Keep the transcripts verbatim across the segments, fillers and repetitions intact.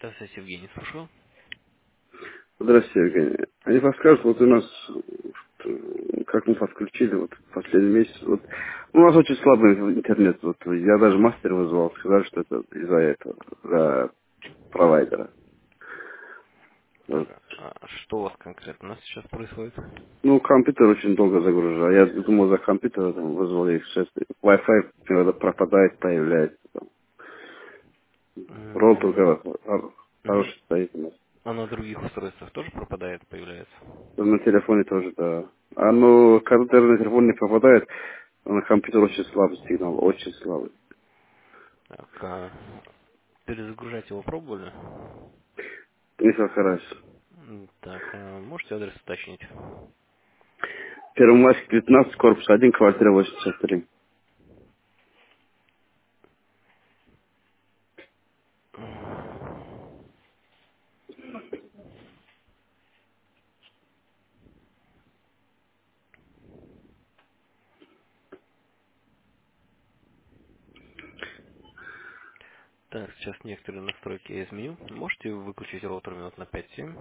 Здравствуйте, Евгений, слушаю. Здравствуйте, Евгений. Они подскажут, вот у нас, э, как мы подключили вот последний месяц, вот у нас очень слабый интернет, вот я даже мастера вызвал, сказали, что это из-за этого, за провайдера. Так, Вот. а что у вас конкретно у нас сейчас происходит? Ну, компьютер очень долго загружал. Я думал, за компьютер там, вызвал их сейчас. Wi-Fi когда пропадает, появляется. Там. Роутер М, говорят, хор- мгм. хороший стоит у нас. А на других устройствах тоже пропадает, появляется? На телефоне тоже, да. А ну, когда на телефон не пропадает, на компьютер очень слабый сигнал, очень слабый. Так, а перезагружать его пробовали? Несколько раз. М, Так, а можете адрес уточнить? Первомайский девятнадцать, корпус один, квартира восемьдесят три. Так, сейчас некоторые настройки я изменю. Можете выключить роутер минут на пять-семь?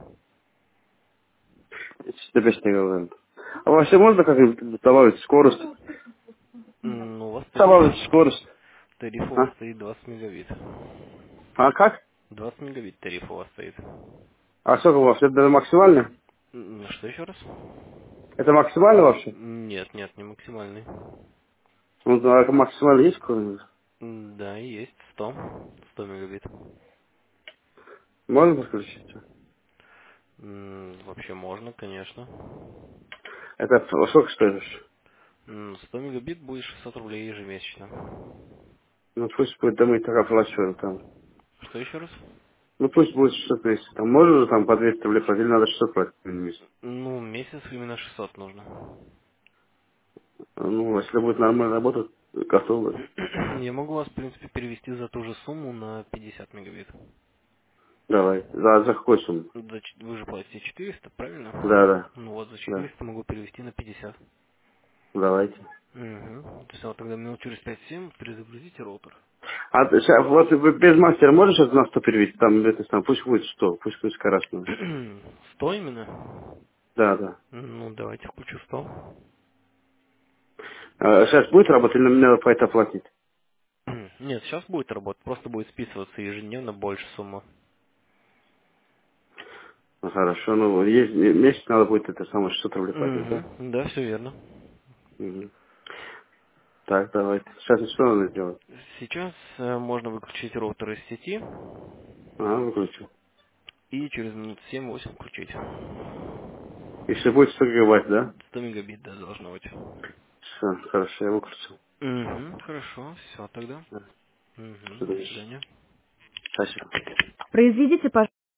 Тебе что говорю. А вообще можно как-нибудь добавить скорость? М, У вас тариф, Добавить скорость. тариф у вас А? стоит двадцать мегабит. А как? двадцать мегабит тариф у вас стоит. А сколько у вас? Это максимально? М, Что еще раз? Это максимально вообще? Нет, нет, не максимальный. Ну, да, а максимально есть какой-нибудь? М, Да, есть сто, сто мегабит. Можно подключить? М, Вообще можно, конечно. Это а сколько стоит? М, сто мегабит будет шестьсот рублей ежемесячно. Ну, пусть будет, да мы и так оплачиваем там. Что еще раз? Ну, пусть будет шестьсот тысяч. Там можно же там по двести рублей платить, или надо шестьсот платить в месяц? Ну, месяц именно шестьсот нужно. А, ну, если будет нормально работать, готово. Я могу вас, в принципе, перевести за ту же сумму на пятьдесят мегабит. Давай. За, за какую сумму? За ч- Вы же платите четыреста, правильно? Да, да, Ну вот, за да. четыреста могу перевести на пятьдесят. Давайте. Угу. Все, тогда минут через пять-семь перезагрузите роутер. А ты ща- вот вы без мастера можешь это на сто перевести? Там, это, там, пусть будет сто, пусть будет скоростно. сто именно? Да, да. Ну, давайте включу сто. А, сейчас будет работать или мне надо по это платить? Нет, сейчас будет работать, просто будет списываться ежедневно больше сумма. Ну, хорошо, ну, есть, месяц надо будет это самое шестьсот рублей платить, да? Угу, да, все верно. Мгм. Так, давайте. Сейчас что надо сделать? Сейчас э, можно выключить роутер из сети Ага, выключу. и через минут семь-восемь включить. Если будет сто гигабайт, да? сто мегабит, да, должно быть. Все, хорошо, я выключил. Угу, хорошо, все тогда. Да, Угу, всё, до до свидания. Спасибо. Произведите, пожалуйста.